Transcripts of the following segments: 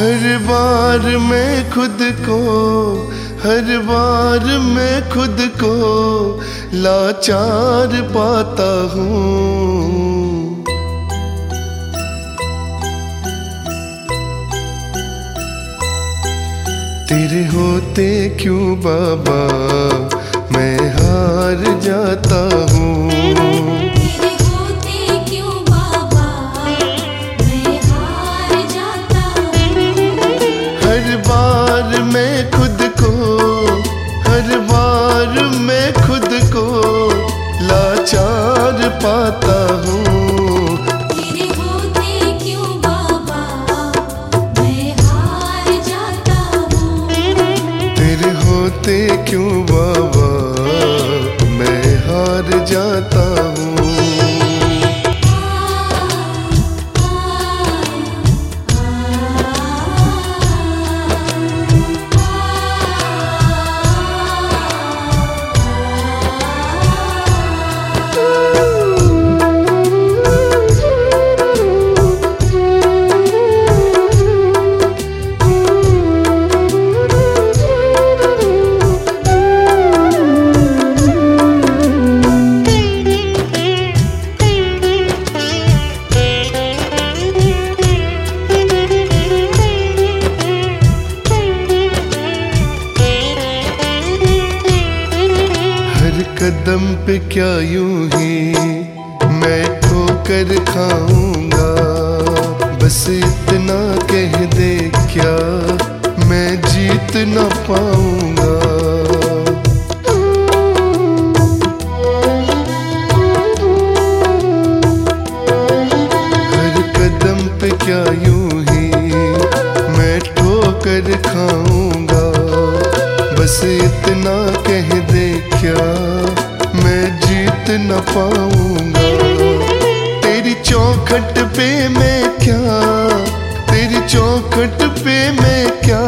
हर बार मैं खुद को, हर बार मैं खुद को लाचार पाता हूँ। तेरे होते क्यों बाबा मैं हार जाता हूँ। हर बार मैं खुद को, हर बार मैं खुद को लाचार पाता हूँ। तेरे होते क्यों बाबा मैं हार जाता हूँ। तेरे होते क्यों बाबा मैं हार जाता हूँ। कदम पे क्या यूं ही मैं ठोकर खाऊंगा। बस इतना कह दे क्या मैं जीत न पाऊंगा। हर कदम पे क्या यूं ही मैं ठोकर खाऊंगा। बस इतना कह दे क्या मैं जीत न पाऊंगा। तेरी चौखट पे मैं क्या, तेरी चौखट पे मैं क्या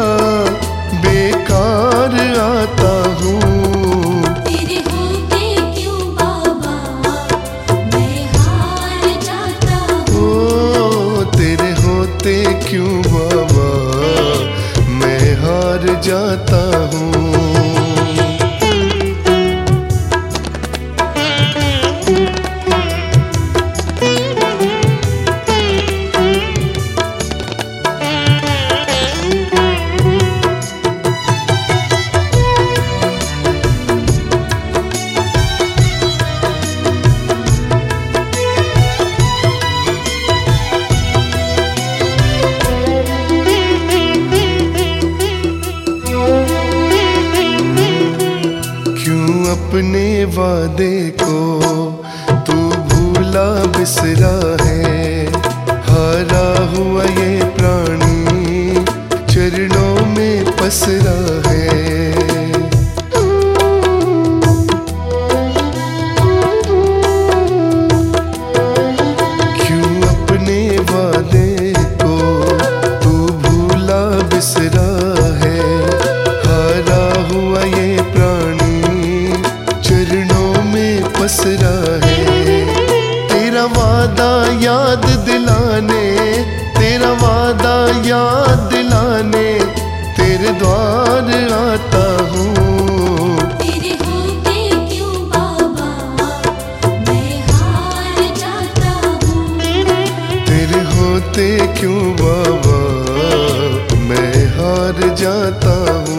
बेकार आता हूँ। तेरे होते क्यों बाबा मैं हार जाता हूँ। ओ तेरे होते क्यों बाबा मैं हार जाता हूँ। अपने वादे को तू भूला बिसरा है। हारा हुआ ये प्राणी चरणों में पसरा है। क्यों अपने वादे को तू भूला बिसरा है। हारा हुआ ये प्राणी पसरा है। तेरा वादा याद दिलाने, तेरा वादा याद दिलाने तेरे द्वार आता हूँ। तेरे होते क्यों बाबा मैं हार जाता हूँ। तेरे होते क्यों बाबा मैं हार जाता हूँ।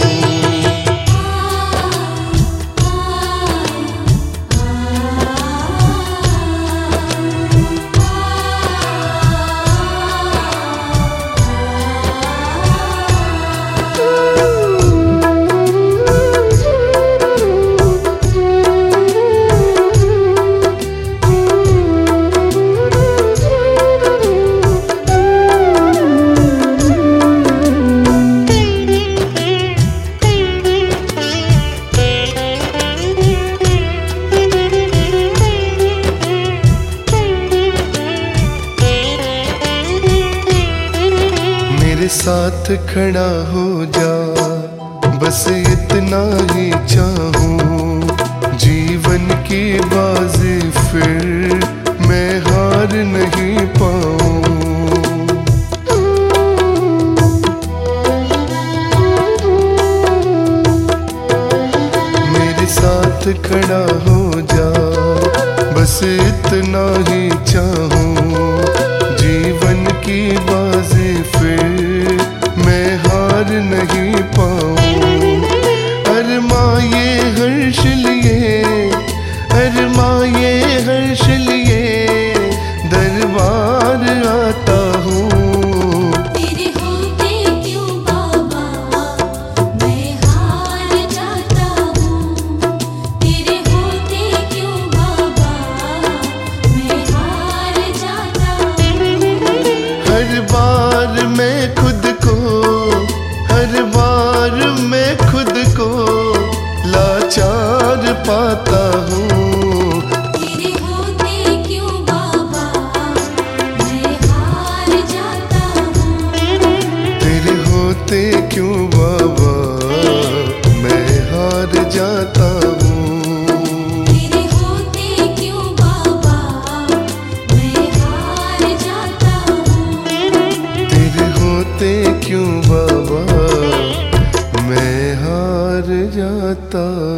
साथ खड़ा हो जा, बस इतना ही चाहूं। जीवन की बाजी फिर मैं हार नहीं पाऊं। खड़ा हो जा, बस इतना ही चाहूं। जीवन की बाजी फिर मैं हार नहीं पाऊं। अरमाए हर्ष लिए, अरमाए हर्ष लिए दरबार आता हूँ। तेरे होते क्यों बाबा मैं हार जाता हूँ। तेरे होते क्यों बाबा मैं हार जाता हूँ। हर बार मैं खुद को, हर बार मैं खुद को लाचार पाता हूँ। तेरे होते क्यों बाबा मैं हार जाता हूँ। तेरे होते क्यों बाबा मैं हार जाता हूँ। तेरे होते क्यों बाबा मैं हार जाता हूँ। तेरे होते क्यों बाबा मैं हार जाता